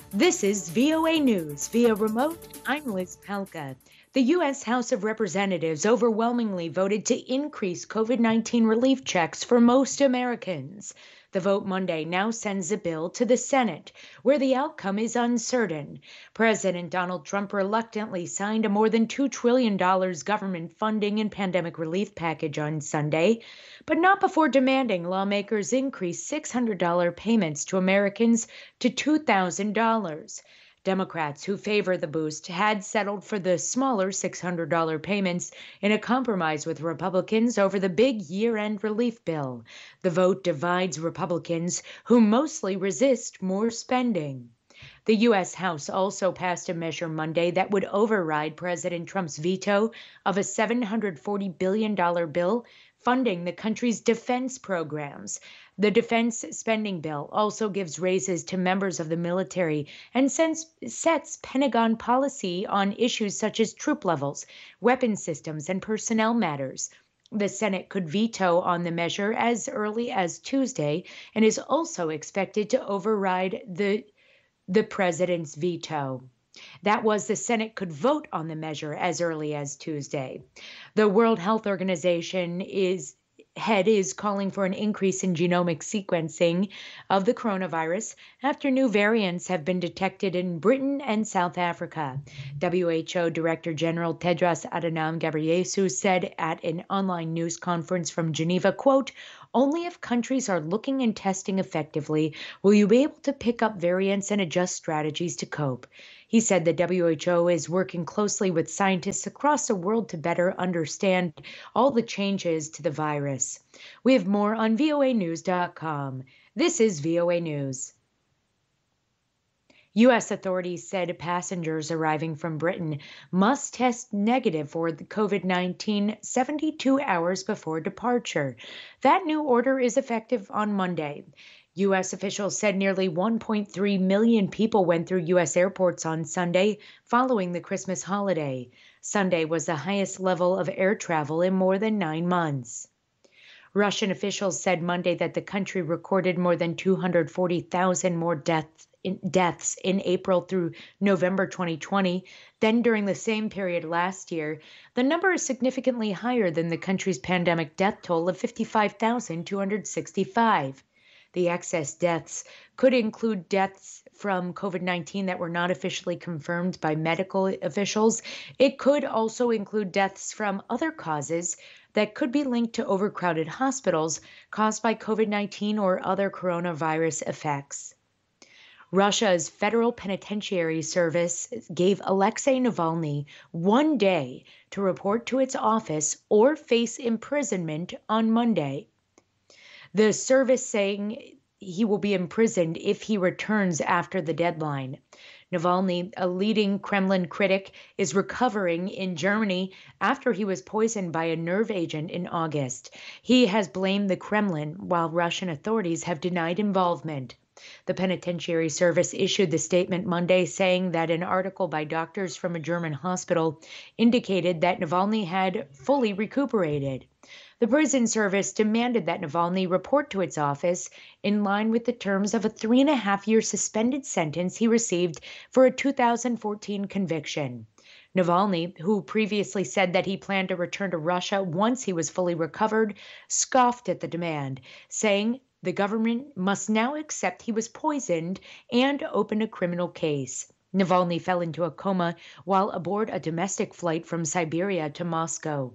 This is VOA News. Via remote, I'm Liz Palka. The U.S. House of Representatives overwhelmingly voted to increase COVID-19 relief checks for most Americans. The vote Monday now sends the bill to the Senate, where the outcome is uncertain. President Donald Trump reluctantly signed a more than $2 trillion government funding and pandemic relief package on Sunday, but not before demanding lawmakers increase $600 payments to Americans to $2,000. Democrats who favor the boost had settled for the smaller $600 payments in a compromise with Republicans over the big year-end relief bill. The vote divides Republicans, who mostly resist more spending. The U.S. House also passed a measure Monday that would override President Trump's veto of a $740 billion bill funding the country's defense programs. The defense spending bill also gives raises to members of the military and sets Pentagon policy on issues such as troop levels, weapon systems, and personnel matters. The Senate could veto on the measure as early as Tuesday and is also expected to override the president's veto. That was, the Senate could vote on the measure as early as Tuesday. The World Health Organization is calling for an increase in genomic sequencing of the coronavirus after new variants have been detected in Britain and South Africa. WHO Director General Tedros Adhanom Ghebreyesus said at an online news conference from Geneva, quote, "Only if countries are looking and testing effectively will you be able to pick up variants and adjust strategies to cope." He said the WHO is working closely with scientists across the world to better understand all the changes to the virus. We have more on voanews.com. This is VOA News. U.S. authorities said passengers arriving from Britain must test negative for the COVID-19 72 hours before departure. That new order is effective on Monday. U.S. officials said nearly 1.3 million people went through U.S. airports on Sunday following the Christmas holiday. Sunday was the highest level of air travel in more than 9 months. Russian officials said Monday that the country recorded more than 240,000 more deaths in April through November 2020 than during the same period last year. The number is significantly higher than the country's pandemic death toll of 55,265. The excess deaths could include deaths from COVID-19 that were not officially confirmed by medical officials. It could also include deaths from other causes that could be linked to overcrowded hospitals caused by COVID-19 or other coronavirus effects. Russia's Federal Penitentiary Service gave Alexei Navalny 1 day to report to its office or face imprisonment on Monday. The service saying he will be imprisoned if he returns after the deadline. Navalny, a leading Kremlin critic, is recovering in Germany after he was poisoned by a nerve agent in August. He has blamed the Kremlin, while Russian authorities have denied involvement. The Penitentiary Service issued the statement Monday saying that an article by doctors from a German hospital indicated that Navalny had fully recuperated. The prison service demanded that Navalny report to its office in line with the terms of a 3.5-year suspended sentence he received for a 2014 conviction. Navalny, who previously said that he planned to return to Russia once he was fully recovered, scoffed at the demand, saying the government must now accept he was poisoned and open a criminal case. Navalny fell into a coma while aboard a domestic flight from Siberia to Moscow.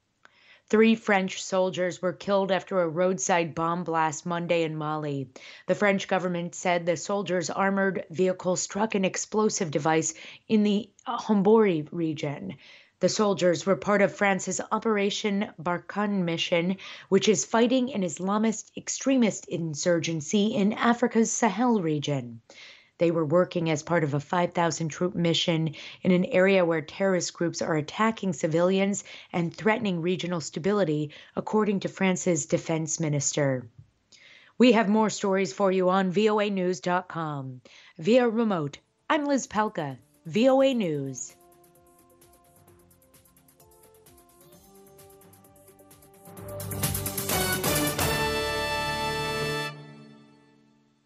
3 French soldiers were killed after a roadside bomb blast Monday in Mali. The French government said the soldiers' armored vehicle struck an explosive device in the Hombori region. The soldiers were part of France's Operation Barkhane mission, which is fighting an Islamist extremist insurgency in Africa's Sahel region. They were working as part of a 5,000-troop mission in an area where terrorist groups are attacking civilians and threatening regional stability, according to France's defense minister. We have more stories for you on voanews.com. Via remote, I'm Liz Palka, VOA News.